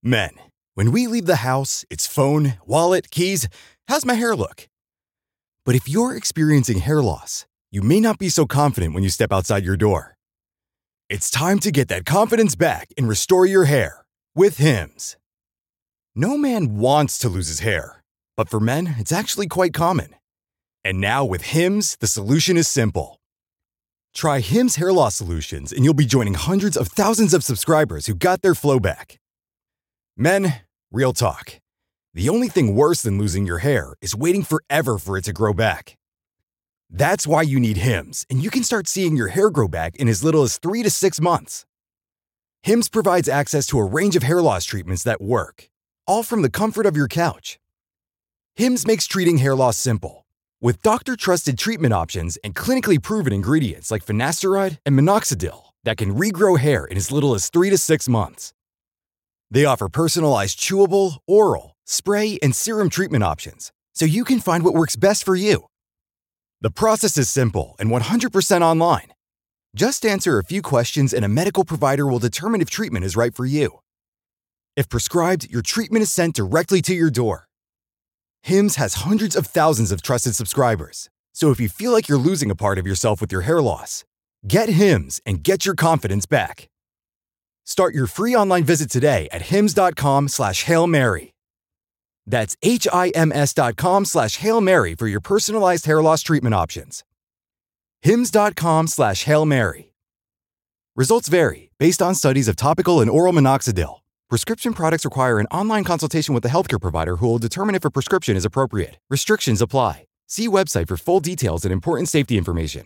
Men, when we leave the house, it's phone, wallet, keys. How's my hair look? But if you're experiencing hair loss, you may not be so confident when you step outside your door. It's time to get that confidence back and restore your hair with Hims. No man wants to lose his hair, but for men, it's actually quite common. And now with Hims, the solution is simple. Try Hims hair loss solutions and you'll be joining hundreds of thousands of subscribers who got their flow back. Men, real talk. The only thing worse than losing your hair is waiting forever for it to grow back. That's why you need Hims, and you can start seeing your hair grow back in as little as 3 to 6 months. Hims provides access to a range of hair loss treatments that work, all from the comfort of your couch. Hims makes treating hair loss simple, with doctor-trusted treatment options and clinically proven ingredients like finasteride and minoxidil that can regrow hair in as little as 3 to 6 months. They offer personalized chewable, oral, spray, and serum treatment options, so you can find what works best for you. The process is simple and 100% online. Just answer a few questions and a medical provider will determine if treatment is right for you. If prescribed, your treatment is sent directly to your door. Hims has hundreds of thousands of trusted subscribers, so if you feel like you're losing a part of yourself with your hair loss, get Hims and get your confidence back. Start your free online visit today at hims.com/Hail Mary. That's HIMS.com/Hail Mary for your personalized hair loss treatment options. HIMS.com/Hail Mary. Results vary based on studies of topical and oral minoxidil. Prescription products require an online consultation with a healthcare provider who will determine if a prescription is appropriate. Restrictions apply. See website for full details and important safety information.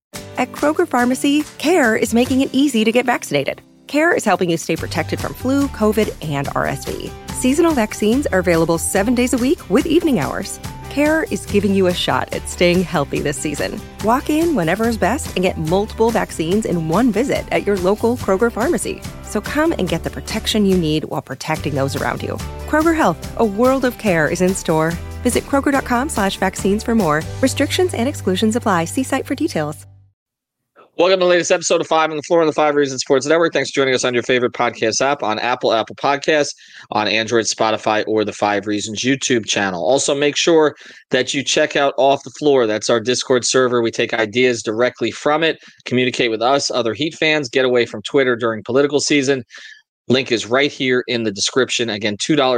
At Kroger Pharmacy, CARE is making it easy to get vaccinated. CARE is helping you stay protected from flu, COVID, and RSV. Seasonal vaccines are available 7 days a week with evening hours. CARE is giving you a shot at staying healthy this season. Walk in whenever is best and get multiple vaccines in one visit at your local Kroger Pharmacy. So come and get the protection you need while protecting those around you. Kroger Health, a world of care is in store. Visit Kroger.com/vaccines for more. Restrictions and exclusions apply. See site for details. Welcome to the latest episode of Five on the Floor on the Five Reasons Sports Network. Thanks for joining us on your favorite podcast app, on Apple Podcasts, on Android, Spotify, or the Five Reasons YouTube channel. Also, make sure that you check out Off the Floor. That's our Discord server. We take ideas directly from it, communicate with us, other Heat fans, get away from Twitter during political season. Link is right here in the description. Again,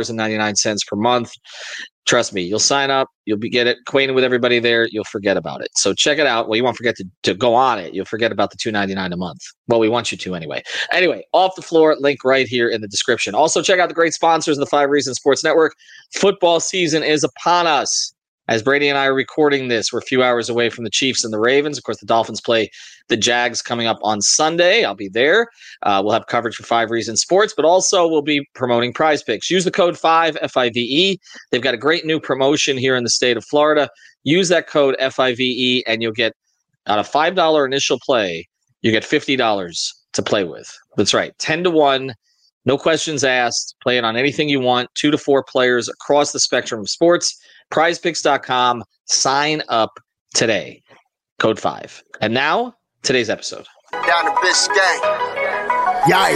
$2.99 per month. Trust me, you'll sign up, get acquainted with everybody there, you'll forget about it. So check it out. Well, you won't forget to go on it. You'll forget about the $2.99 a month. Well, we want you to anyway. Anyway, Off the Floor, link right here in the description. Also, check out the great sponsors of the Five Reasons Sports Network. Football season is upon us. As Brady and I are recording this, we're a few hours away from the Chiefs and the Ravens. Of course, the Dolphins play the Jags coming up on Sunday. I'll be there. We'll have coverage for Five Reasons Sports, but also we'll be promoting Prize Picks. Use the code 5, FIVE. They've got a great new promotion here in the state of Florida. Use that code FIVE, and you'll get, on a $5 initial play, you get $50 to play with. That's right, 10-1. No questions asked. Play it on anything you want. 2 to 4 players across the spectrum of sports. PrizePicks.com. Sign up today. Code 5. And now, today's episode. Down to Biscayne. Yikes.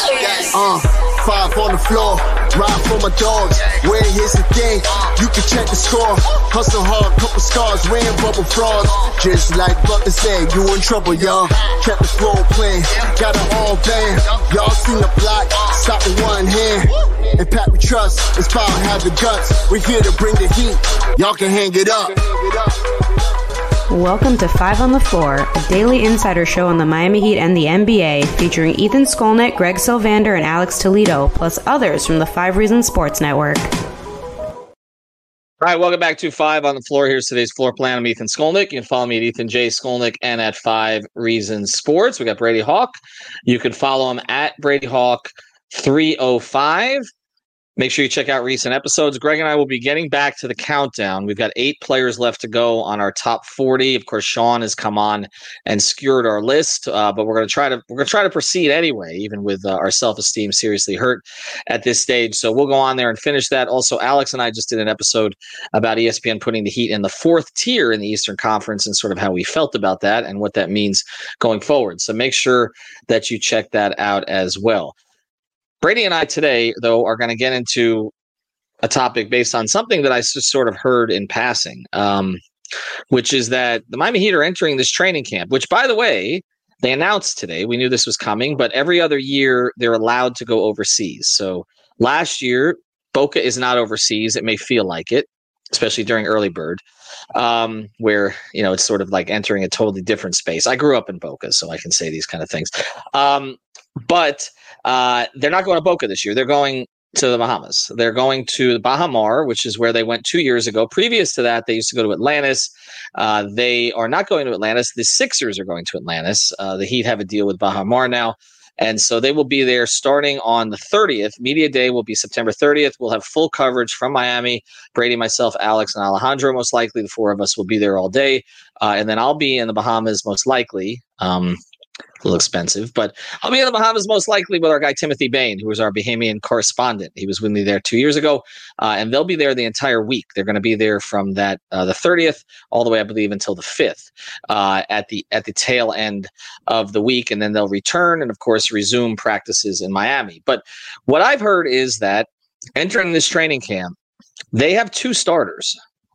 5 on the floor. Ride for my dogs. Where here's the thing. You can check the score. Hustle hard, couple scars. Wearing bubble frogs. Just like Butler said, you in trouble, y'all. Kept the floor playing. Got it all banned. Y'all seen the block. Stop with one hand. And Pat we trust. Inspire, have the guts. We're here to bring the heat. Y'all can hang it up. Welcome to Five on the Floor, a daily insider show on the Miami Heat and the NBA, featuring Ethan Skolnick, Greg Sylvander, and Alex Toledo, plus others from the Five Reasons Sports Network. All right, welcome back to Five on the Floor. Here's today's floor plan. I'm Ethan Skolnick. You can follow me at Ethan J. Skolnick and at Five Reasons Sports. We got Brady Hawk. You can follow him at Brady Hawk 305. Make sure you check out recent episodes. Greg and I will be getting back to the countdown. We've got 8 players left to go on our top 40. Of course, Sean has come on and skewered our list, but we're going to try to proceed anyway, even with our self-esteem seriously hurt at this stage. So we'll go on there and finish that. Also, Alex and I just did an episode about ESPN putting the Heat in the 4th tier in the Eastern Conference and sort of how we felt about that and what that means going forward. So make sure that you check that out as well. Brady and I today, though, are going to get into a topic based on something that I just sort of heard in passing, which is that the Miami Heat are entering this training camp, which, by the way, they announced today. We knew this was coming, but every other year they're allowed to go overseas. So last year, Boca is not overseas. It may feel like it, especially during early bird, where, it's sort of like entering a totally different space. I grew up in Boca, so I can say these kind of things. But they're not going to Boca this year. They're going to the Bahamas. They're going to the Baha Mar, which is where they went 2 years ago. Previous to that, they used to go to Atlantis. They are not going to Atlantis. The Sixers are going to Atlantis. The Heat have a deal with Baha Mar now. And so they will be there starting on the 30th. Media Day will be September 30th. We'll have full coverage from Miami. Brady, myself, Alex, and Alejandro, most likely. The four of us will be there all day. And then I'll be in the Bahamas, most likely. A little expensive, but I'll be in the Bahamas most likely with our guy Timothy Bain, who is our Bahamian correspondent. He was with me there 2 years ago, and they'll be there the entire week. They're going to be there from the 30th all the way, I believe, until the 5th at the tail end of the week, and then they'll return and, of course, resume practices in Miami. But what I've heard is that entering this training camp, they have two starters.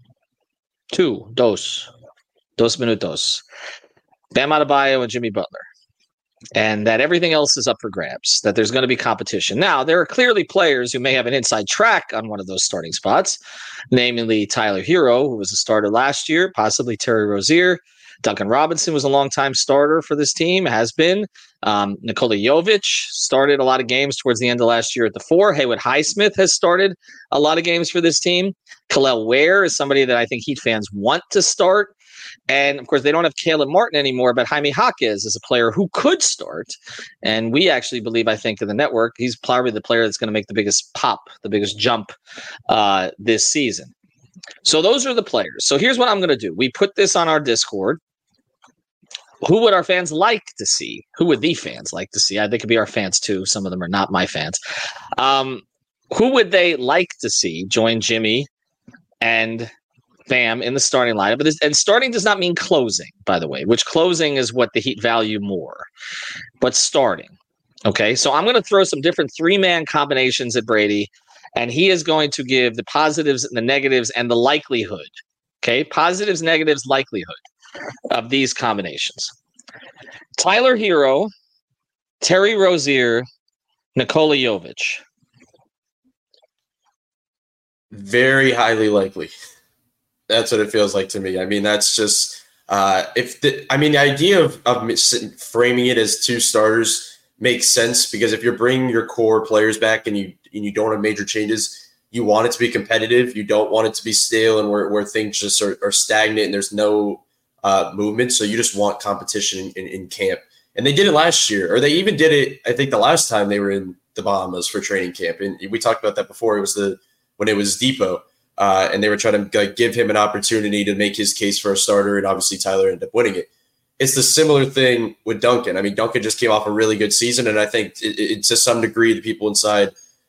Dos minutos. Bam Adebayo and Jimmy Butler. And that everything else is up for grabs, that there's going to be competition. Now, there are clearly players who may have an inside track on one of those starting spots, namely Tyler Hero, who was a starter last year, possibly Terry Rozier. Duncan Robinson was a longtime starter for this team, has been. Nikola Jovic started a lot of games towards the end of last year at the 4. Haywood Highsmith has started a lot of games for this team. Khalil Ware is somebody that I think Heat fans want to start. And, of course, they don't have Caleb Martin anymore, but Jaime Jaquez is a player who could start. And we actually believe, I think, in the network, he's probably the player that's going to make the biggest pop, the biggest jump this season. So those are the players. So here's what I'm going to do. We put this on our Discord. Who would our fans like to see? Who would the fans like to see? They could be our fans, too. Some of them are not my fans. Who would they like to see join Jimmy and Bam in the starting lineup? And starting does not mean closing, by the way, which closing is what the Heat value more, but starting. Okay, so I'm going to throw some different three-man combinations at Brady, and he is going to give the positives and the negatives and the likelihood. Okay, positives, negatives, likelihood of these combinations. Tyler Hero, Terry Rozier, Nikola Jovic. Very highly likely. That's what it feels like to me. I mean, that's just the idea of framing it as two starters makes sense, because if you're bringing your core players back and you don't have major changes, you want it to be competitive. You don't want it to be stale and where things just are stagnant and there's no movement. So you just want competition in camp. And they did it last year, or they even did it, I think, the last time they were in the Bahamas for training camp. And we talked about that before. It was when it was Depot. And they were trying to give him an opportunity to make his case for a starter, and obviously Tyler ended up winning it. It's the similar thing with Duncan. I mean, Duncan just came off a really good season, and I think it to some degree the people inside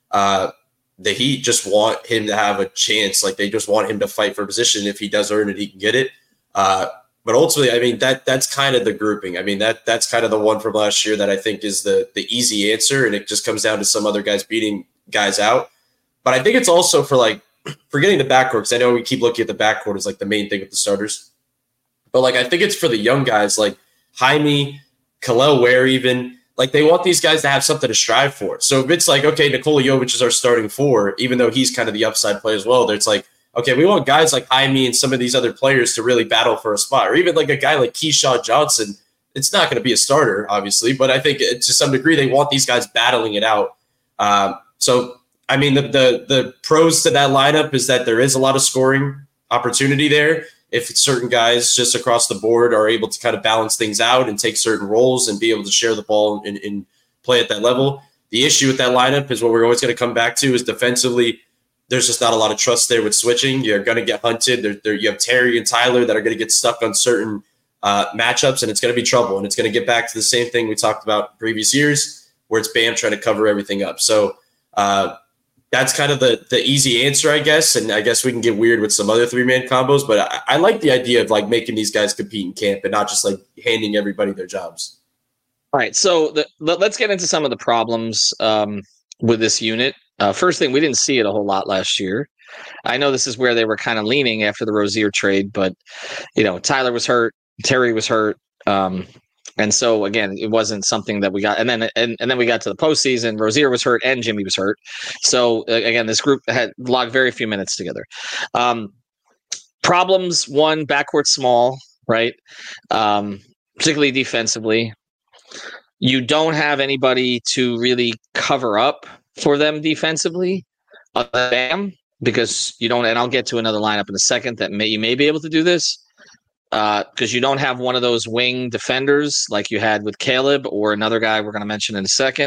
the Heat just want him to have a chance. Like, they just want him to fight for a position. If he does earn it, he can get it. But ultimately, I mean, that's kind of the grouping. I mean, that's kind of the one from last year that I think is the easy answer, and it just comes down to some other guys beating guys out. But I think it's also forgetting the backcourt, because I know we keep looking at the backcourt as like the main thing with the starters. But like, I think it's for the young guys like Jaime, Khalil Ware even. Like, they want these guys to have something to strive for. So if it's like, okay, Nikola Jovic is our starting 4, even though he's kind of the upside player as well, it's like, okay, we want guys like Jaime and some of these other players to really battle for a spot. Or even like a guy like Keyshawn Johnson. It's not going to be a starter, obviously, but I think to some degree they want these guys battling it out. So I mean, the pros to that lineup is that there is a lot of scoring opportunity there. If certain guys just across the board are able to kind of balance things out and take certain roles and be able to share the ball and play at that level. The issue with that lineup is what we're always going to come back to is defensively, there's just not a lot of trust there with switching. You're going to get hunted. You have Terry and Tyler that are going to get stuck on certain matchups, and it's going to be trouble. And it's going to get back to the same thing we talked about previous years, where it's Bam trying to cover everything up. So that's kind of the easy answer, I guess. And I guess we can get weird with some other three-man combos, but I like the idea of like making these guys compete in camp and not just like handing everybody their jobs. All right. So let's get into some of the problems with this unit. First thing, we didn't see it a whole lot last year. I know this is where they were kind of leaning after the Rozier trade, but Tyler was hurt, Terry was hurt, and so again, it wasn't something that we got. And then we got to the postseason. Rozier was hurt and Jimmy was hurt. So again, this group had logged very few minutes together. Problems: one, backcourt small, right? Particularly defensively. You don't have anybody to really cover up for them defensively, other than Bam, because you don't. And I'll get to another lineup in a second that you may be able to do this, because you don't have one of those wing defenders like you had with Caleb or another guy we're going to mention in a second.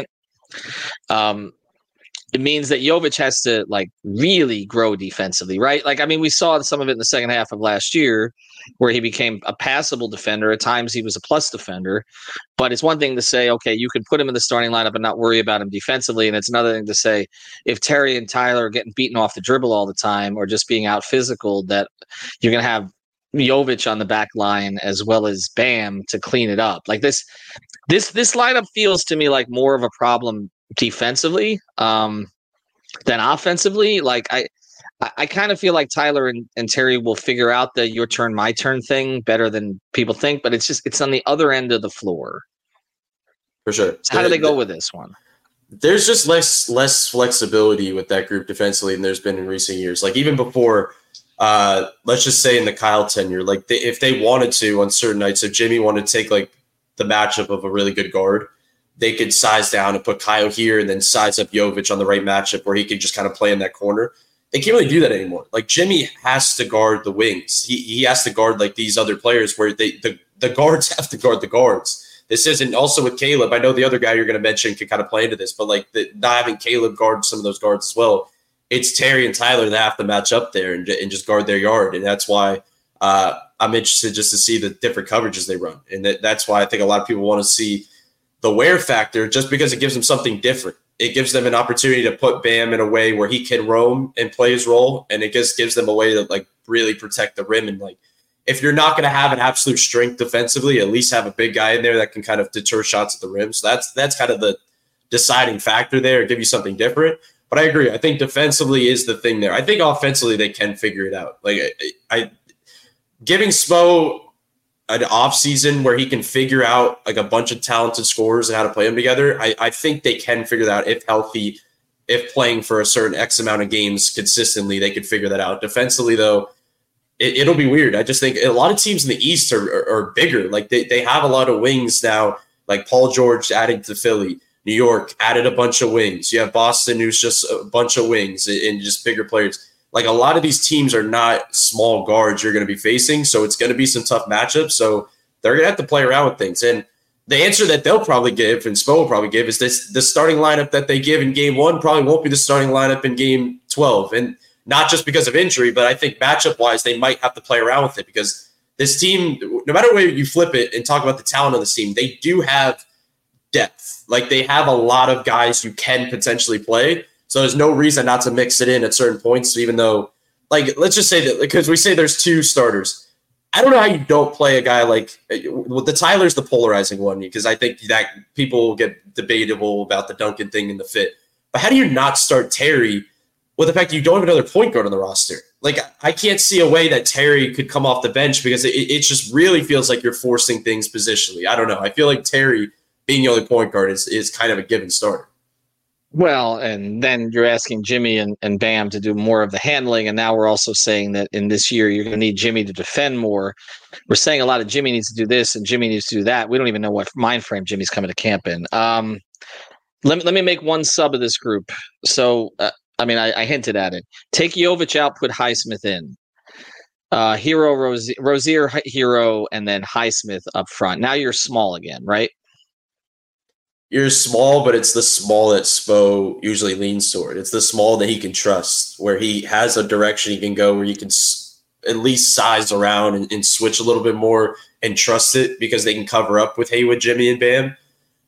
It means that Jovic has to really grow defensively, right? We saw some of it in the second half of last year where he became a passable defender. At times he was a plus defender, but it's one thing to say, okay, you can put him in the starting lineup and not worry about him defensively. And it's another thing to say, if Terry and Tyler are getting beaten off the dribble all the time or just being out physical, that you're going to have Jovic on the back line as well as Bam to clean it up. This lineup feels to me like more of a problem defensively than offensively. I kind of feel like Tyler and Terry will figure out the your turn, my turn thing better than people think, but it's on the other end of the floor. For sure. So how do they go with this one? There's just less flexibility with that group defensively than there's been in recent years. Even before, let's just say in the Kyle tenure, if they wanted to on certain nights, if Jimmy wanted to take the matchup of a really good guard, they could size down and put Kyle here and then size up Jovic on the right matchup where he could just kind of play in that corner. They can't really do that anymore. Jimmy has to guard the wings. He has to guard these other players where the guards have to guard the guards. This isn't also with Caleb. I know the other guy you're going to mention could kind of play into this, but not having Caleb guard some of those guards as well. It's Terry and Tyler that have to match up there and just guard their yard. And that's why I'm interested just to see the different coverages they run. And that's why I think a lot of people want to see the wear factor, just because it gives them something different. It gives them an opportunity to put Bam in a way where he can roam and play his role, and it just gives them a way to really protect the rim. And if you're not going to have an absolute strength defensively, at least have a big guy in there that can kind of deter shots at the rim. So that's kind of the deciding factor there, give you something different. But I agree. I think defensively is the thing there. I think offensively they can figure it out. Giving Spo an off season where he can figure out a bunch of talented scorers and how to play them together. I think they can figure that out if healthy, if playing for a certain X amount of games consistently, they could figure that out. Defensively though, it'll be weird. I just think a lot of teams in the East are bigger. They have a lot of wings now, Paul George added to Philly, New York added a bunch of wings. You have Boston who's just a bunch of wings and just bigger players. A lot of these teams are not small guards you're going to be facing, so it's going to be some tough matchups. So they're going to have to play around with things. And the answer that they'll probably give, and Spo will probably give, is this: the starting lineup that they give in Game 1 probably won't be the starting lineup in Game 12. And not just because of injury, but I think matchup-wise, they might have to play around with it because this team, no matter where you flip it and talk about the talent of this team, they do have depth. They have a lot of guys who can potentially play. So there's no reason not to mix it in at certain points, even though, let's just say that because we say there's two starters. I don't know how you don't play a guy the Tyler's the polarizing one because I think that people get debatable about the Duncan thing and the fit. But how do you not start Terry with the fact that you don't have another point guard on the roster? I can't see a way that Terry could come off the bench because it just really feels like you're forcing things positionally. I don't know. I feel like Terry being the only point guard is kind of a given starter. Well, and then you're asking Jimmy and Bam to do more of the handling, and now we're also saying that in this year you're going to need Jimmy to defend more. We're saying a lot of Jimmy needs to do this and Jimmy needs to do that. We don't even know what mind frame Jimmy's coming to camp in. Let me make one sub of this group. So, I hinted at it. Take Jovic out, put Highsmith in. Hero, Rozier, Hero, and then Highsmith up front. Now you're small again, right? You're small, but it's the small that Spo usually leans toward. It's the small that he can trust, where he has a direction he can go, where you can at least size around and switch a little bit more and trust it because they can cover up with Haywood, Jimmy, and Bam.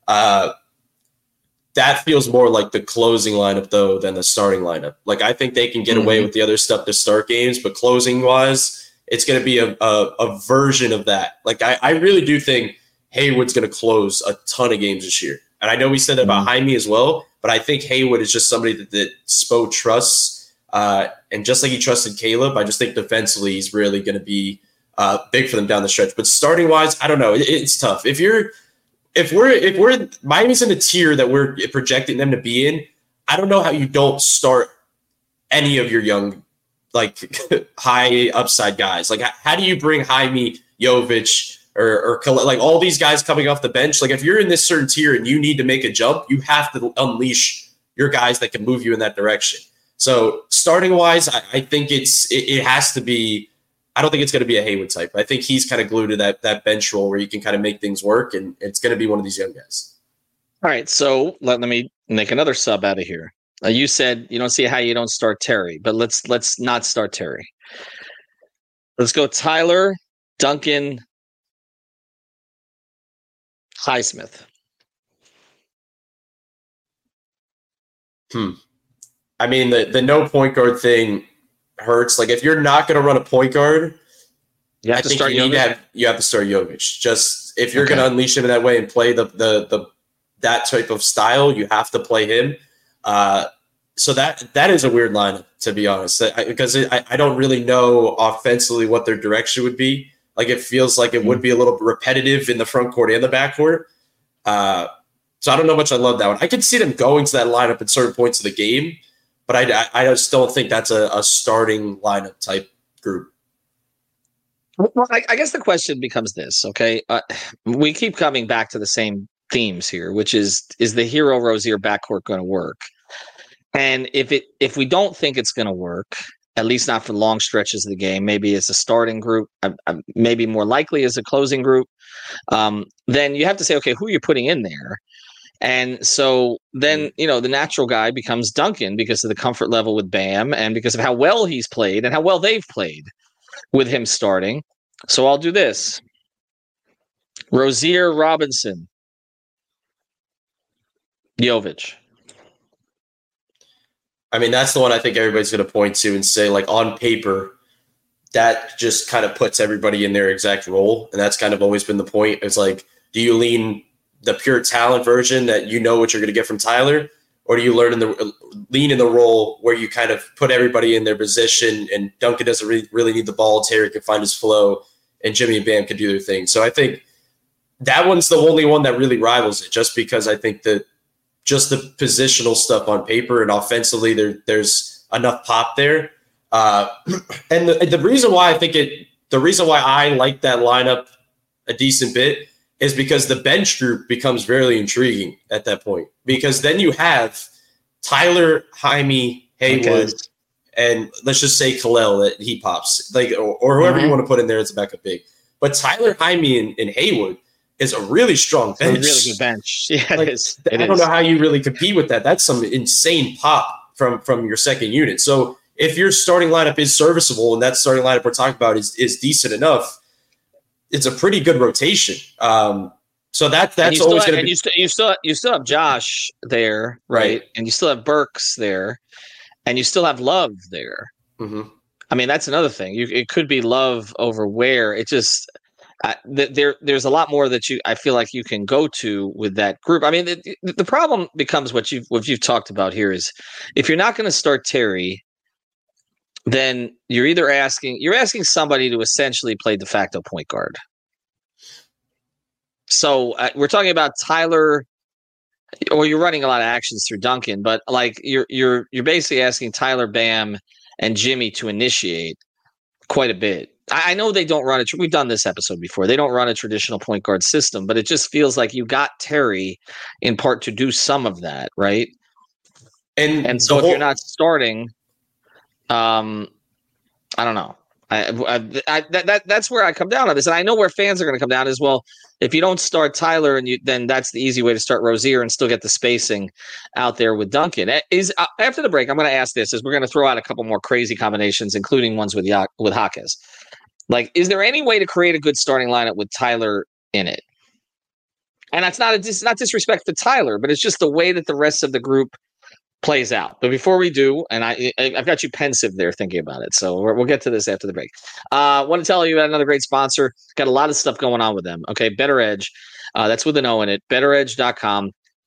That feels more like the closing lineup, though, than the starting lineup. I think they can get away with the other stuff to start games, but closing-wise, it's going to be a version of that. I really do think Haywood's going to close a ton of games this year. And I know we said that about Jaime as well, But I think Haywood is just somebody that Spo trusts. And just like he trusted Caleb, I just think defensively he's really going to be big for them down the stretch. But starting wise, I don't know. It's tough. If we're Miami's in a tier that we're projecting them to be in, I don't know how you don't start any of your young, like high upside guys. Like, how do you bring Jaime, Jovic, or like all these guys coming off the bench? Like, if you're in this certain tier and you need to make a jump, you have to unleash your guys that can move you in that direction. So starting wise, I think it has to be. I don't think it's going to be a Haywood type. I think he's kind of glued to that bench role where you can kind of make things work, and it's going to be one of these young guys. All right, so let me make another sub out of here. You said you don't see how you don't start Terry, but let's not start Terry. Let's go Tyler, Duncan, Highsmith. I mean, the no point guard thing hurts. Like, if you're not going to run a point guard, you have to start Jovic. Just if you're going to unleash him in that way and play that type of style, you have to play him. So that is a weird lineup, to be honest, because I don't really know offensively what their direction would be. Like, it feels like it would be a little repetitive in the front court and the back court. So I don't know much I love that one. I could see them going to that lineup at certain points of the game, but I just don't think that's a starting lineup type group. Well, I guess the question becomes this, okay? We keep coming back to the same themes here, which is the Hero Rozier backcourt going to work? And if we don't think it's going to work, at least not for long stretches of the game, maybe it's a starting group, maybe more likely as a closing group, then you have to say, okay, who are you putting in there? And so then, the natural guy becomes Duncan because of the comfort level with Bam and because of how well he's played and how well they've played with him starting. So I'll do this. Rozier, Robinson, Jovic. I mean, that's the one I think everybody's going to point to and say, like, on paper, that just kind of puts everybody in their exact role. And that's kind of always been the point. It's like, do you lean the pure talent version that you know what you're going to get from Tyler? Or do you lean in the role where you kind of put everybody in their position and Duncan doesn't really need the ball, Terry can find his flow, and Jimmy and Bam can do their thing. So I think that one's the only one that really rivals it, just because I think that just the positional stuff on paper and offensively there's enough pop there. And the reason why I like that lineup a decent bit is because the bench group becomes very intriguing at that point, because then you have Tyler, Jaime, Haywood, and let's just say Kalel that he pops, like, or whoever you want to put in there as a backup big. But Tyler, Jaime, and Haywood is a really strong bench. A really good bench. Yeah, like, it is. I don't know how you really compete with that. That's some insane pop from your second unit. So if your starting lineup is serviceable and that starting lineup we're talking about is decent enough, it's a pretty good rotation. So that's always going to be. You still have Josh there, right? And you still have Burks there, and you still have Love there. Mm-hmm. I mean, that's another thing. It could be Love over Ware. It just there's a lot more that I feel like you can go to with that group. I mean, the problem becomes what you've talked about here is if you're not going to start Terry, then you're asking somebody to essentially play de facto point guard. So we're talking about Tyler, or you're running a lot of actions through Duncan, but like you're basically asking Tyler, Bam, and Jimmy to initiate quite a bit. I know they don't run we've done this episode before. They don't run a traditional point guard system, but it just feels like you got Terry in part to do some of that, right? And so if you're not starting, I don't know. That's where I come down on this, and I know where fans are going to come down as well. If you don't start Tyler, then that's the easy way to start Rozier and still get the spacing out there with Duncan. After the break, I'm going to ask this: we're going to throw out a couple more crazy combinations, including ones with Jaquez. Like, is there any way to create a good starting lineup with Tyler in it? And it's not disrespect to Tyler, but it's just the way that the rest of the group plays out. But before we do, and I've got you pensive there thinking about it, so we'll get to this after the break. I want to tell you about another great sponsor. Got a lot of stuff going on with them. Okay, Better Edge. That's with an O in it. BetterEdge.com.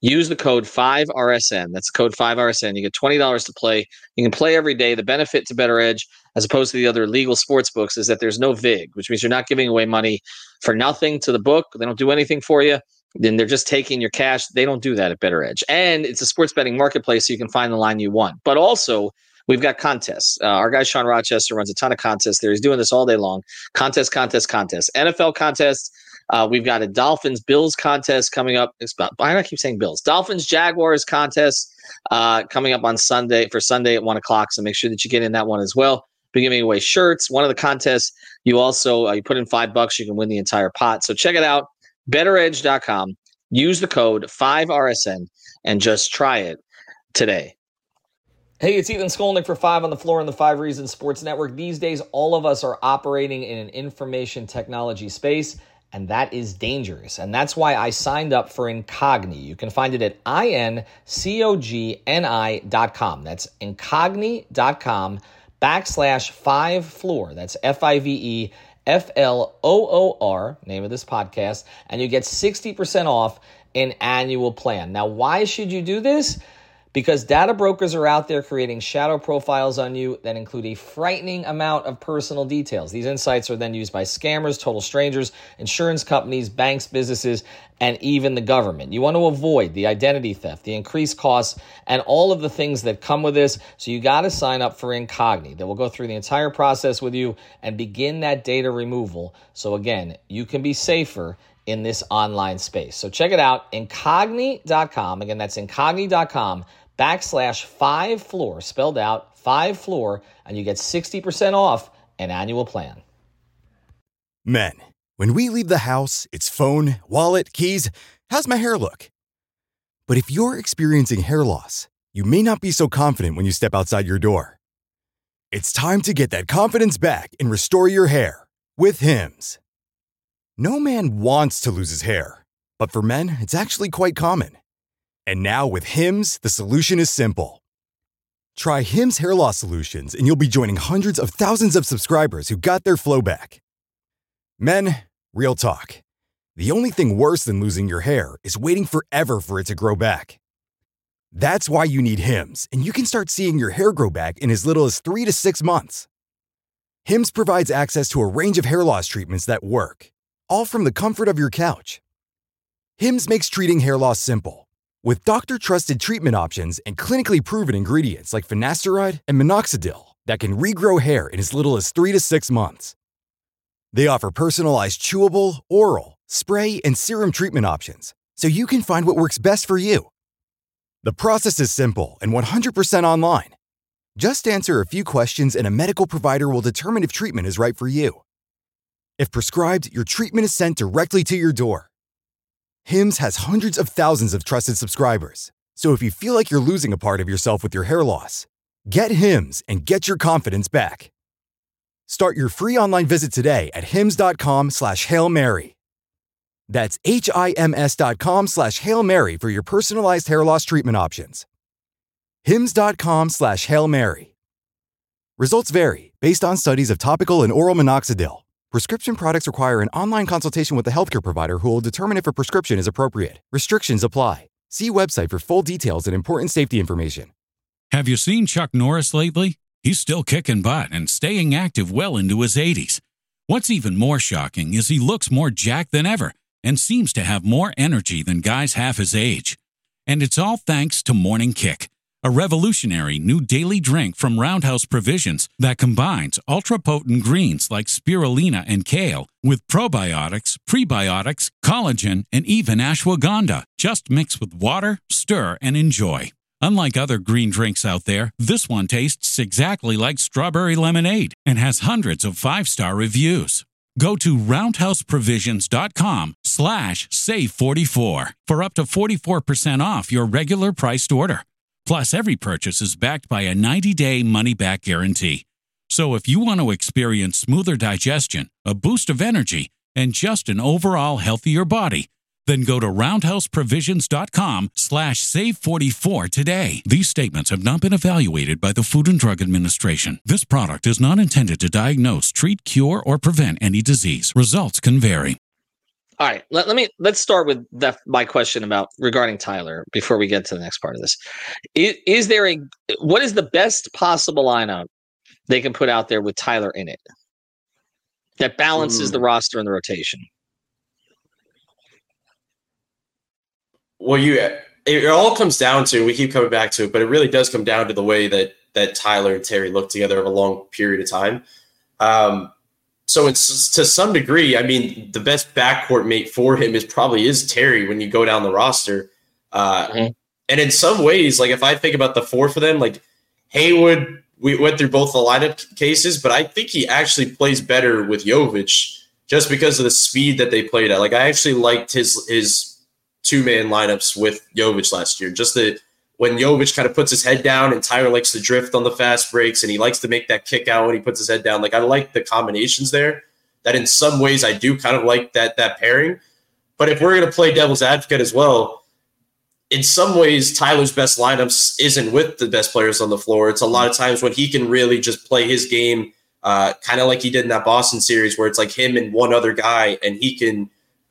Use the code 5RSN. That's code 5RSN. You get $20 to play. You can play every day. The benefit to Better Edge, as opposed to the other legal sports books, is that there's no VIG, which means you're not giving away money for nothing to the book. They don't do anything for you. Then they're just taking your cash. They don't do that at Better Edge. And it's a sports betting marketplace, so you can find the line you want. But also, we've got contests. Our guy, Sean Rochester, runs a ton of contests there. He's doing this all day long. Contest. NFL contests. We've got a Dolphins-Bills contest coming up. Why do I keep saying Bills? Dolphins-Jaguars contest coming up on Sunday at 1 o'clock. So make sure that you get in that one as well. Be giving away shirts. One of the contests, you also you put in $5, you can win the entire pot. So check it out. BetterEdge.com. Use the code 5RSN and just try it today. Hey, it's Ethan Skolnick for 5 on the Floor in the 5 Reasons Sports Network. These days, all of us are operating in an information technology space, and that is dangerous. And that's why I signed up for Incogni. You can find it at incogni.com. That's incogni.com/5floor. That's FIVEFLOOR, name of this podcast, and you get 60% off an annual plan. Now, why should you do this? Because data brokers are out there creating shadow profiles on you that include a frightening amount of personal details. These insights are then used by scammers, total strangers, insurance companies, banks, businesses, and even the government. You want to avoid the identity theft, the increased costs, and all of the things that come with this. So you got to sign up for Incogni. That will go through the entire process with you and begin that data removal. So again, you can be safer in this online space. So check it out, incogni.com. Again, that's incogni.com/5floor, spelled out 5floor, and you get 60% off an annual plan. Men, when we leave the house, it's phone, wallet, keys. How's my hair look? But if you're experiencing hair loss, you may not be so confident when you step outside your door. It's time to get that confidence back and restore your hair with Hims. No man wants to lose his hair, but for men, it's actually quite common. And now with Hims, the solution is simple. Try Hims Hair Loss Solutions and you'll be joining hundreds of thousands of subscribers who got their flow back. Men, real talk. The only thing worse than losing your hair is waiting forever for it to grow back. That's why you need Hims, and you can start seeing your hair grow back in as little as 3 to 6 months. Hims provides access to a range of hair loss treatments that work, all from the comfort of your couch. Hims makes treating hair loss simple, with doctor-trusted treatment options and clinically proven ingredients like finasteride and minoxidil that can regrow hair in as little as 3 to 6 months. They offer personalized chewable, oral, spray, and serum treatment options, so you can find what works best for you. The process is simple and 100% online. Just answer a few questions and a medical provider will determine if treatment is right for you. If prescribed, your treatment is sent directly to your door. Hims has hundreds of thousands of trusted subscribers, so if you feel like you're losing a part of yourself with your hair loss, get Hims and get your confidence back. Start your free online visit today at hims.com/Hail Mary. That's HIMS.com/Hail Mary for your personalized hair loss treatment options. hims.com/Hail Mary. Results vary based on studies of topical and oral minoxidil. Prescription products require an online consultation with a healthcare provider who will determine if a prescription is appropriate. Restrictions apply. See website for full details and important safety information. Have you seen Chuck Norris lately? He's still kicking butt and staying active well into his 80s. What's even more shocking is he looks more jacked than ever and seems to have more energy than guys half his age. And it's all thanks to Morning Kick, a revolutionary new daily drink from Roundhouse Provisions that combines ultra-potent greens like spirulina and kale with probiotics, prebiotics, collagen, and even ashwagandha. Just mix with water, stir, and enjoy. Unlike other green drinks out there, this one tastes exactly like strawberry lemonade and has hundreds of 5-star reviews. Go to roundhouseprovisions.com/save44 for up to 44% off your regular priced order. Plus, every purchase is backed by a 90-day money-back guarantee. So if you want to experience smoother digestion, a boost of energy, and just an overall healthier body, then go to roundhouseprovisions.com/save44 today. These statements have not been evaluated by the Food and Drug Administration. This product is not intended to diagnose, treat, cure, or prevent any disease. Results can vary. All right, let's start with my question about regarding Tyler before we get to the next part of this. What is the best possible lineup they can put out there with Tyler in it that balances the roster and the rotation? Well, it all comes down to, we keep coming back to it, but it really does come down to the way that Tyler and Terry look together over a long period of time. So it's to some degree, I mean, the best backcourt mate for him is Terry when you go down the roster. And in some ways, like if I think about the four for them, like Haywood, we went through both the lineup cases, but I think he actually plays better with Jovic just because of the speed that they played at. Like I actually liked his two-man lineups with Jovic last year. Just when Jovic kind of puts his head down and Tyler likes to drift on the fast breaks and he likes to make that kick out when he puts his head down. Like I like the combinations there that in some ways I do kind of like that pairing. But if we're going to play devil's advocate as well, in some ways Tyler's best lineups isn't with the best players on the floor. It's a lot of times when he can really just play his game kind of like he did in that Boston series where it's like him and one other guy and he can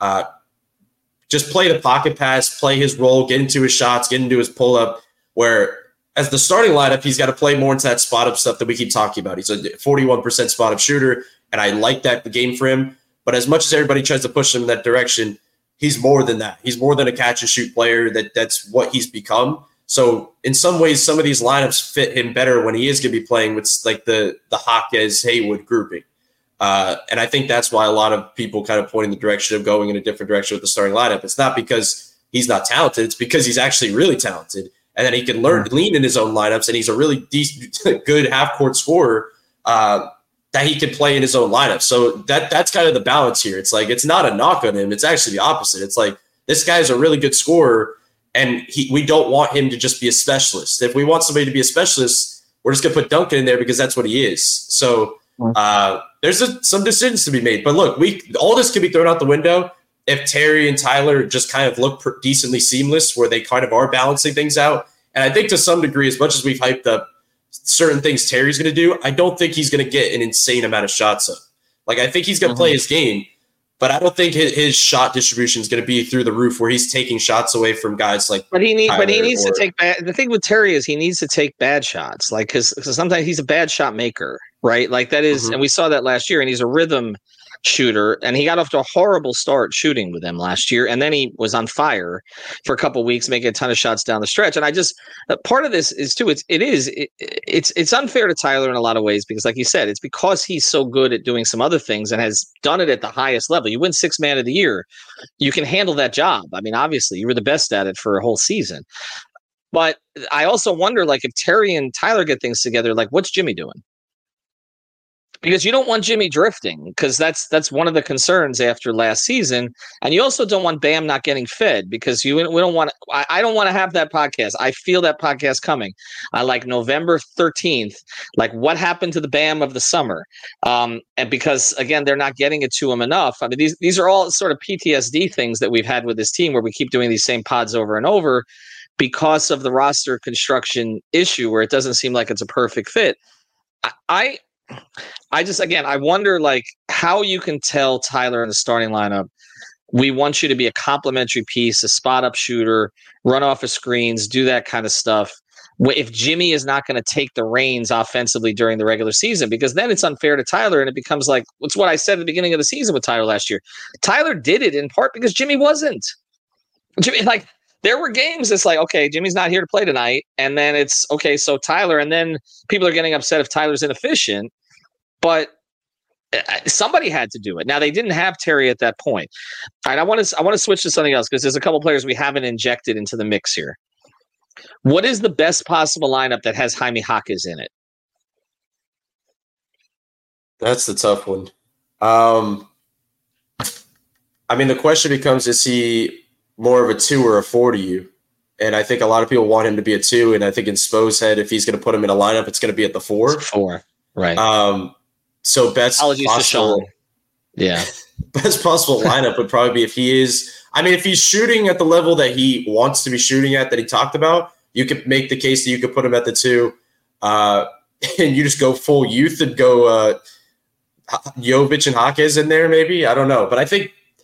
just play the pocket pass, play his role, get into his shots, get into his pull-up, where as the starting lineup, he's got to play more into that spot-up stuff that we keep talking about. He's a 41% spot-up shooter, and I like that game for him. But as much as everybody tries to push him in that direction, he's more than that. He's more than a catch-and-shoot player. That's what he's become. So in some ways, some of these lineups fit him better when he is going to be playing with like the Jaquez-Haywood grouping. And I think that's why a lot of people kind of point in the direction of going in a different direction with the starting lineup. It's not because he's not talented. It's because he's actually really talented. And then he can lean in his own lineups. And he's a really decent, good half-court scorer that he can play in his own lineup. So that's kind of the balance here. It's like it's not a knock on him. It's actually the opposite. It's like this guy's a really good scorer, and we don't want him to just be a specialist. If we want somebody to be a specialist, we're just going to put Duncan in there because that's what he is. So there's some decisions to be made. But look, all this can be thrown out the window if Terry and Tyler just kind of look decently seamless where they kind of are balancing things out. And I think to some degree, as much as we've hyped up certain things Terry's going to do, I don't think he's going to get an insane amount of shots up. Like, I think he's going to play his game, but I don't think his shot distribution is going to be through the roof where he's taking shots away from guys like. But he needs to take bad. The thing with Terry is he needs to take bad shots, like because sometimes he's a bad shot maker, right? Like that is, and we saw that last year. And he's a rhythm shooter, and he got off to a horrible start shooting with them last year, and then he was on fire for a couple of weeks, making a ton of shots down the stretch. And I just part of this is too. It's unfair to Tyler in a lot of ways because, like you said, it's because he's so good at doing some other things and has done it at the highest level. You win 6th Man of the Year, you can handle that job. I mean, obviously, you were the best at it for a whole season. But I also wonder, like, if Terry and Tyler get things together, like, what's Jimmy doing? Because you don't want Jimmy drifting, because that's one of the concerns after last season, and you also don't want Bam not getting fed because we don't want. I don't want to have that podcast. I feel that podcast coming. I like November 13th. Like, what happened to the Bam of the summer? And because again, they're not getting it to him enough. I mean, these are all sort of PTSD things that we've had with this team, where we keep doing these same pods over and over because of the roster construction issue, where it doesn't seem like it's a perfect fit. I just, again, I wonder, like, how you can tell Tyler in the starting lineup, we want you to be a complementary piece, a spot-up shooter, run off of screens, do that kind of stuff, if Jimmy is not going to take the reins offensively during the regular season, because then it's unfair to Tyler, and it becomes like, it's what I said at the beginning of the season with Tyler last year. Tyler did it in part because Jimmy wasn't. Jimmy, like, there were games it's like, okay, Jimmy's not here to play tonight. And then it's, okay, so Tyler, and then people are getting upset if Tyler's inefficient. But somebody had to do it. Now, they didn't have Terry at that point. All right, I want to switch to something else because there's a couple players we haven't injected into the mix here. What is the best possible lineup that has Jaime Jaquez in it? That's the tough one. I mean, the question becomes, is he more of a 2 or a 4 to you? And I think a lot of people want him to be a 2. And I think in Spo's head, if he's going to put him in a lineup, it's going to be at the 4. 4, right. So best possible, best possible lineup would probably be if he is, I mean, if he's shooting at the level that he wants to be shooting at, that he talked about, you could make the case that you could put him at the 2, and you just go full youth and go Jovic and Jaquez in there, maybe. I don't know. But I think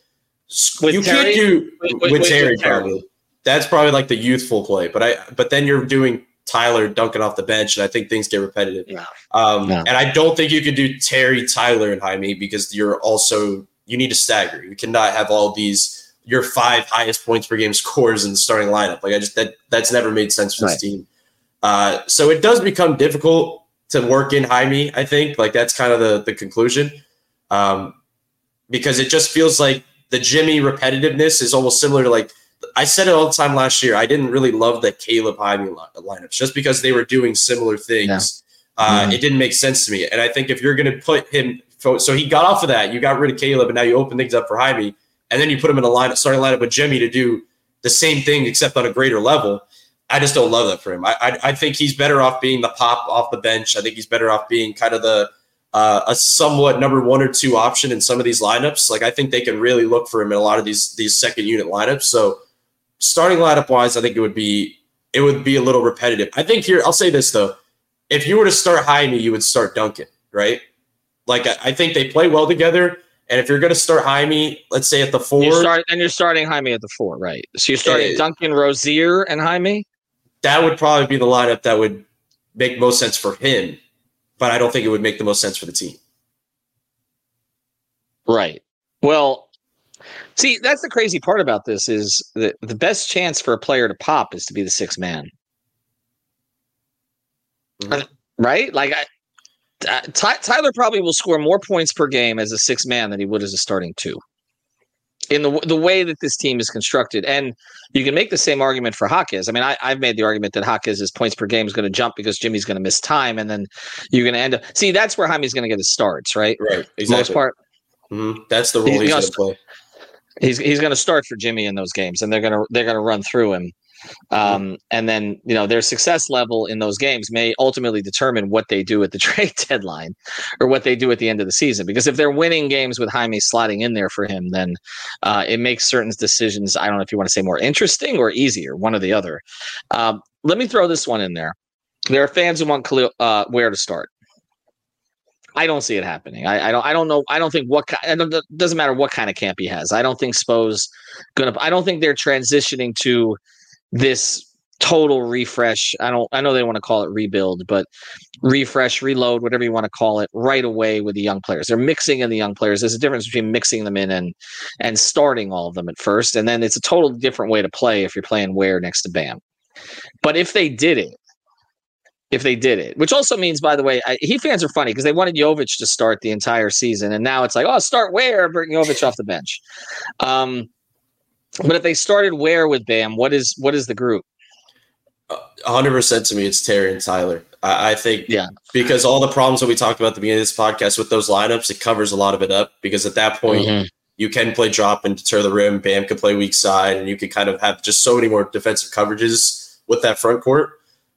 You can't do with Terry probably. That's probably like the youthful play, but then you're doing Tyler dunking off the bench, and I think things get repetitive. And I don't think you could do Terry, Tyler, and Jaime because you need to stagger. You cannot have all these your 5 highest points per game scores in the starting lineup. Like that's never made sense for this team. So it does become difficult to work in Jaime. I think like that's kind of the conclusion, because it just feels like the Jimmy repetitiveness is almost similar to like. I said it all the time last year. I didn't really love the Caleb Jaime lineups just because they were doing similar things. It didn't make sense to me. And I think if you're going to put him, so he got off of that, you got rid of Caleb, and now you open things up for Jaime, and then you put him in a starting lineup with Jimmy to do the same thing except on a greater level. I just don't love that for him. I think he's better off being the pop off the bench. I think he's better off being kind of a somewhat number 1 or 2 option in some of these lineups. Like I think they can really look for him in a lot of these second unit lineups. So starting lineup wise, I think it would be a little repetitive. I think here, I'll say this though. If you were to start Jaime, you would start Duncan, right? Like I think they play well together. And if you're going to start Jaime, let's say at the 4. You're starting Jaime at the 4, right? So you're starting Duncan, Rozier, and Jaime? That would probably be the lineup that would make most sense for him. But I don't think it would make the most sense for the team. Right. Well, see, that's the crazy part about this is that the best chance for a player to pop is to be the 6th man. Right? Like Tyler probably will score more points per game as a 6th man than he would as a starting 2. In the way that this team is constructed. And you can make the same argument for Jaquez. I mean, I've made the argument that Jaquez's points per game is going to jump because Jimmy's going to miss time, and then you're going to end up – see, that's where Jaime's going to get his starts, right? Right, exactly. Most part. That's the role he's going to play. He's going to start for Jimmy in those games, and they're going to run through him. And then, their success level in those games may ultimately determine what they do at the trade deadline or what they do at the end of the season. Because if they're winning games with Jaime sliding in there for him, then it makes certain decisions, I don't know if you want to say more interesting or easier, one or the other. Let me throw this one in there. There are fans who want Khalil Ware to start. I don't see it happening. I don't know. I don't think it doesn't matter what kind of camp he has. I don't think Spo's I don't think they're transitioning to this total refresh. I know they want to call it rebuild, but refresh, reload, whatever you want to call it, right away with the young players. They're mixing in the young players. There's a difference between mixing them in and starting all of them at first. And then it's a total different way to play if you're playing Ware next to Bam. But if they did it, which also means, by the way, Heat fans are funny because they wanted Jovic to start the entire season. And now it's like, oh, start Ware, bring Jovic off the bench. But if they started Ware with Bam, what is the group? 100% to me, it's Terry and Tyler. I think because all the problems that we talked about at the beginning of this podcast with those lineups, it covers a lot of it up because at that point you can play drop and deter the rim. Bam can play weak side, and you can kind of have just so many more defensive coverages with that front court.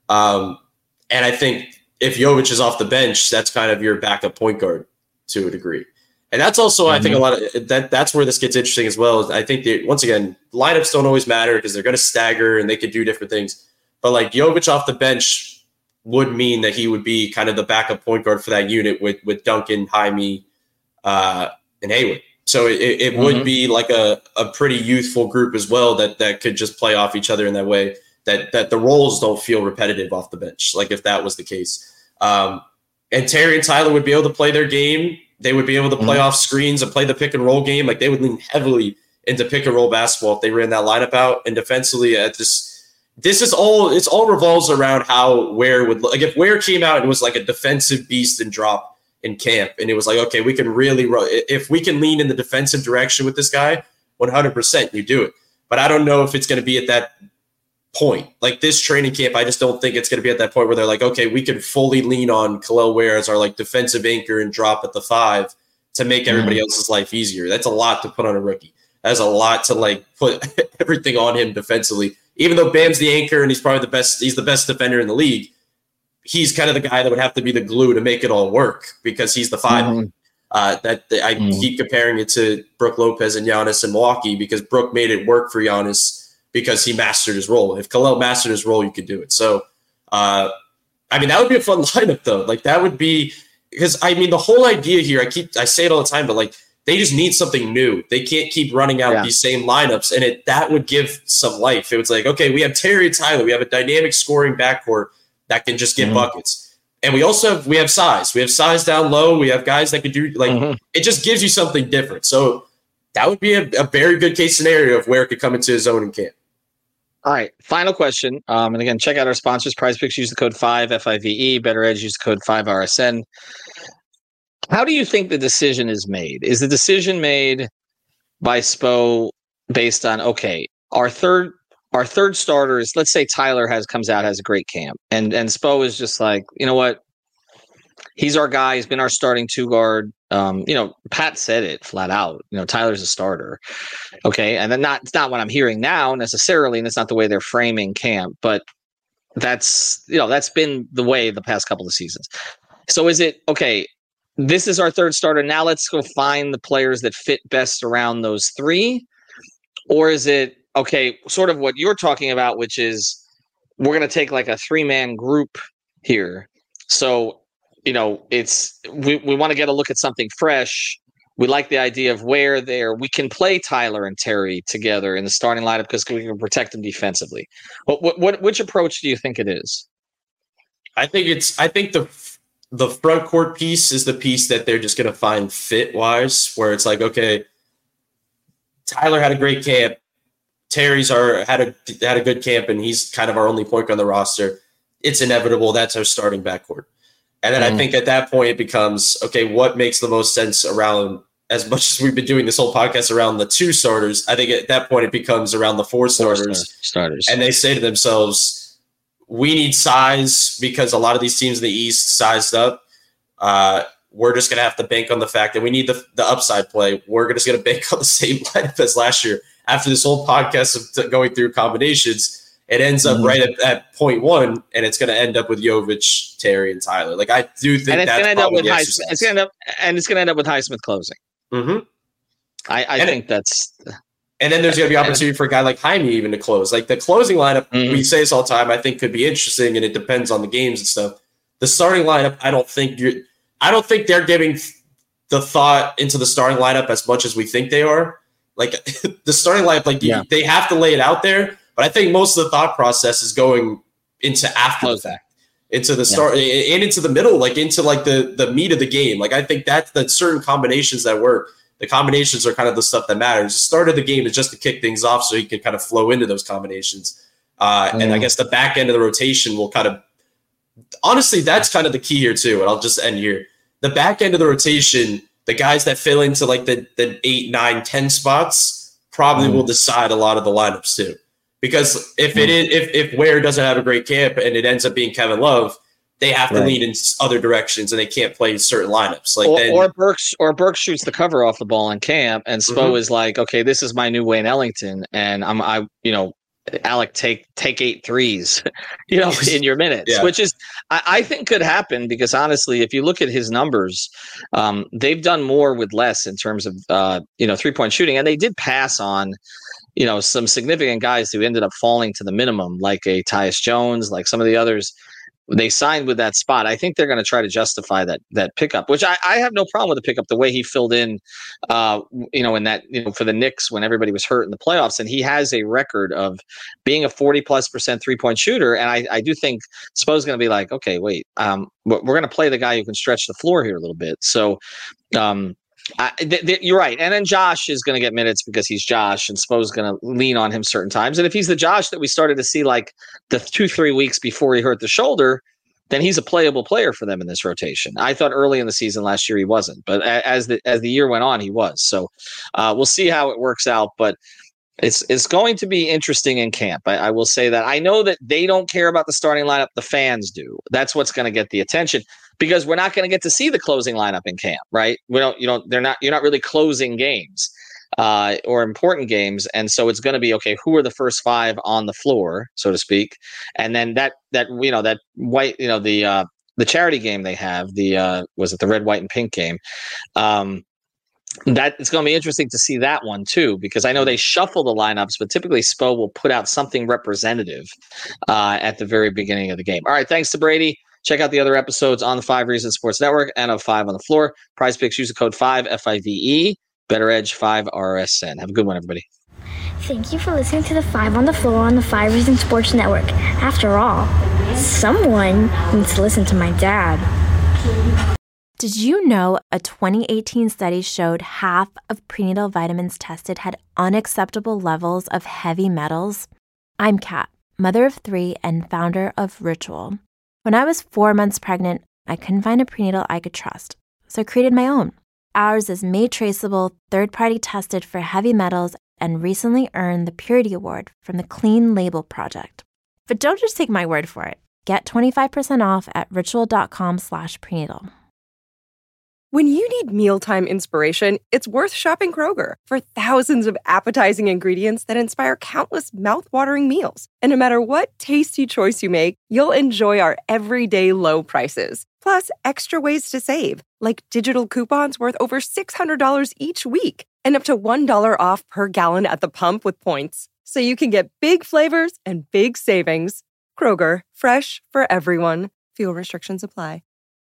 And I think if Jovic is off the bench, that's kind of your backup point guard to a degree. And that's also, I think, a lot of that's where this gets interesting as well. I think once again, lineups don't always matter because they're going to stagger and they could do different things. But like Jovic off the bench would mean that he would be kind of the backup point guard for that unit with Duncan, Jaime, and Hayward. So it would be like a pretty youthful group as well that could just play off each other in that way. That the roles don't feel repetitive off the bench, like if that was the case. And Terry and Tyler would be able to play their game. They would be able to play off screens and play the pick and roll game. Like they would lean heavily into pick and roll basketball if they ran that lineup out. And defensively, it all revolves around how Ware would look. Like if Ware came out and was like a defensive beast and drop in camp, and it was like, okay, we can really if we can lean in the defensive direction with this guy, 100% you do it. But I don't know if it's going to be at that point. Like this training camp, I just don't think it's going to be at that point where they're like, okay, we can fully lean on Khalil Ware as our like defensive anchor and drop at the 5 to make everybody else's life easier. That's a lot to put on a rookie. That's a lot to like put everything on him defensively. Even though Bam's the anchor and he's probably he's the best defender in the league, he's kind of the guy that would have to be the glue to make it all work because he's the 5. I keep comparing it to Brook Lopez and Giannis in Milwaukee because Brook made it work for Giannis because he mastered his role. If Khalil mastered his role, you could do it. So, I mean, that would be a fun lineup, though. Like, that would be – because, I mean, the whole idea here, I say it all the time, but, like, They just need something new. They can't keep running out these same lineups, and that would give some life. It was like, okay, we have Terry and Tyler. We have a dynamic scoring backcourt that can just get buckets. And we have size. We have size down low. We have guys that can do it just gives you something different. So that would be a very good case scenario of where it could come into his own in camp. All right, final question. And again, check out our sponsors. PrizePicks, use the code 5 FIVE. Better Edge, use the code 5RSN. How do you think the decision is made? Is the decision made by Spo based on, okay, our third starter is, let's say Tyler comes out, has a great camp, and Spo is just like, you know what? He's our guy. He's been our starting 2 guard. Pat said it flat out. Tyler's a starter. Okay, and then it's not what I'm hearing now necessarily, and it's not the way they're framing camp, but that's been the way the past couple of seasons. So is it okay? This is our third starter. Now let's go find the players that fit best around those 3, or is it okay? Sort of what you're talking about, which is we're going to take like a 3-man group here. So. It's we want to get a look at something fresh. We like the idea of where we can play Tyler and Terry together in the starting lineup because we can protect them defensively. Which approach do you think it is? I think the front court piece is the piece that they're just going to find fit wise, where it's like, okay, Tyler had a great camp, Terry's had a good camp, and he's kind of our only point on the roster. It's inevitable. That's our starting backcourt. And then I think at that point it becomes, okay, what makes the most sense around, as much as we've been doing this whole podcast around the 2 starters, I think at that point it becomes around the 4 starters. And they say to themselves, we need size because a lot of these teams in the East sized up. We're just going to have to bank on the fact that we need the upside play. We're just going to bank on the same lineup as last year. After this whole podcast of going through combinations, it ends up right at point 1, and it's going to end up with Jovic, Terry, and Tyler. Like I do think that's probably the exercise. It's going to end up with Highsmith closing. Mm-hmm. I think that's. And then there's going to be opportunity for a guy like Jaime even to close. Like the closing lineup, we say this all the time. I think could be interesting, and it depends on the games and stuff. The starting lineup, I don't think they're giving the thought into the starting lineup as much as we think they are. Like the starting lineup, they have to lay it out there. But I think most of the thought process is going into after the fact, into the start and into the middle, like into like the meat of the game. Like I think that certain combinations that work, the combinations are kind of the stuff that matters. The start of the game is just to kick things off so you can kind of flow into those combinations. And I guess the back end of the rotation will kind of, honestly, that's kind of the key here too. And I'll just end here. The back end of the rotation, the guys that fill into like the 8, 9, 10 spots probably will decide a lot of the lineups too. Because if Ware doesn't have a great camp and it ends up being Kevin Love, they have to lean in other directions and they can't play certain lineups. Like or Burks shoots the cover off the ball in camp, and Spo is like, okay, this is my new Wayne Ellington, and Alec, take 8 threes, in your minutes, which is I think could happen because honestly, if you look at his numbers, they've done more with less in terms of 3-point shooting, and they did pass on. Some significant guys who ended up falling to the minimum, like a Tyus Jones, like some of the others, they signed with that spot. I think they're going to try to justify that pickup, which I have no problem with the pickup, the way he filled in, in that, for the Knicks when everybody was hurt in the playoffs. And he has a record of being a 40+% 3-point shooter. And I do think Spo's going to be like, okay, wait, we're going to play the guy who can stretch the floor here a little bit. So, you're right. And then Josh is going to get minutes because he's Josh, and Spo's going to lean on him certain times. And if he's the Josh that we started to see like the 2-3 weeks before he hurt the shoulder, then he's a playable player for them in this rotation. I thought early in the season last year he wasn't, but as the year went on, he was. So we'll see how it works out. But it's going to be interesting in camp. I will say that. I know that they don't care about the starting lineup. The fans do. That's what's going to get the attention. Because we're not going to get to see the closing lineup in camp, right? You're not really closing games or important games. And so it's going to be, okay, who are the first 5 on the floor, so to speak? And then that white, the charity game they have, was it the red, white, and pink game? That it's going to be interesting to see that one too, because I know they shuffle the lineups, but typically Spo will put out something representative at the very beginning of the game. All right. Thanks to Brady. Check out the other episodes on the 5 Reasons Sports Network and of 5 on the Floor. PrizePicks, use the code 5 FIVE. Better Edge 5 RSN. Have a good one, everybody. Thank you for listening to the 5 on the Floor on the 5 Reasons Sports Network. After all, someone needs to listen to my dad. Did you know a 2018 study showed half of prenatal vitamins tested had unacceptable levels of heavy metals? I'm Kat, mother of 3 and founder of Ritual. When I was 4 months pregnant, I couldn't find a prenatal I could trust, so I created my own. Ours is made traceable, third-party tested for heavy metals, and recently earned the Purity Award from the Clean Label Project. But don't just take my word for it. Get 25% off at ritual.com/prenatal. When you need mealtime inspiration, it's worth shopping Kroger for thousands of appetizing ingredients that inspire countless mouth-watering meals. And no matter what tasty choice you make, you'll enjoy our everyday low prices. Plus, extra ways to save, like digital coupons worth over $600 each week and up to $1 off per gallon at the pump with points. So you can get big flavors and big savings. Kroger, fresh for everyone. Fuel restrictions apply.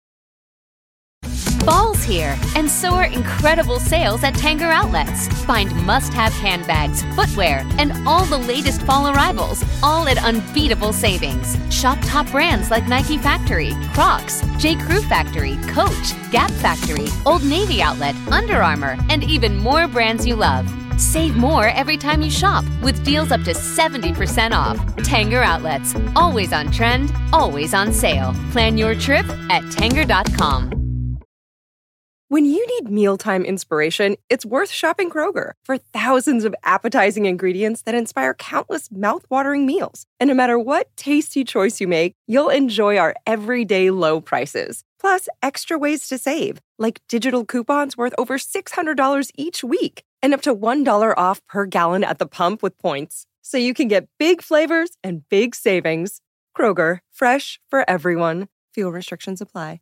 Fall's here, and so are incredible sales at Tanger Outlets. Find must-have handbags, footwear, and all the latest fall arrivals, all at unbeatable savings. Shop top brands like Nike Factory, Crocs, J. Crew Factory, Coach, Gap Factory, Old Navy Outlet, Under Armour, and even more brands you love. Save more every time you shop with deals up to 70% off. Tanger Outlets, always on trend, always on sale. Plan your trip at Tanger.com. When you need mealtime inspiration, it's worth shopping Kroger for thousands of appetizing ingredients that inspire countless mouth-watering meals. And no matter what tasty choice you make, you'll enjoy our everyday low prices. Plus, extra ways to save, like digital coupons worth over $600 each week and up to $1 off per gallon at the pump with points. So you can get big flavors and big savings. Kroger, fresh for everyone. Fuel restrictions apply.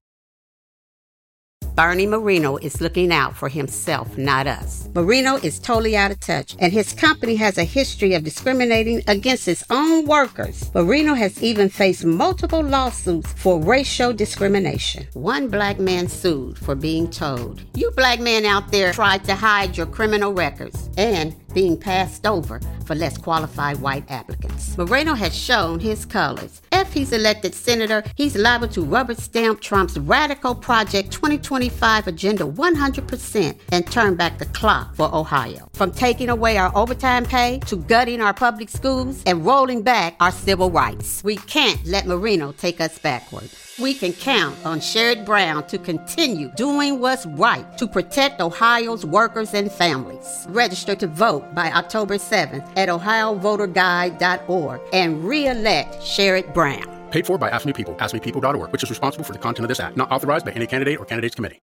Bernie Marino is looking out for himself, not us. Marino is totally out of touch, and his company has a history of discriminating against its own workers. Marino has even faced multiple lawsuits for racial discrimination. One black man sued for being told, "You black men out there tried to hide your criminal records," and being passed over for less qualified white applicants. Moreno has shown his colors. If he's elected senator, he's liable to rubber stamp Trump's radical Project 2025 agenda 100% and turn back the clock for Ohio. From taking away our overtime pay to gutting our public schools and rolling back our civil rights. We can't let Marino take us backward. We can count on Sherrod Brown to continue doing what's right to protect Ohio's workers and families. Register to vote by October 7th at ohiovoterguide.org and re-elect Sherrod Brown. Paid for by Ask Me People, askmepeople.org, which is responsible for the content of this act. Not authorized by any candidate or candidates committee.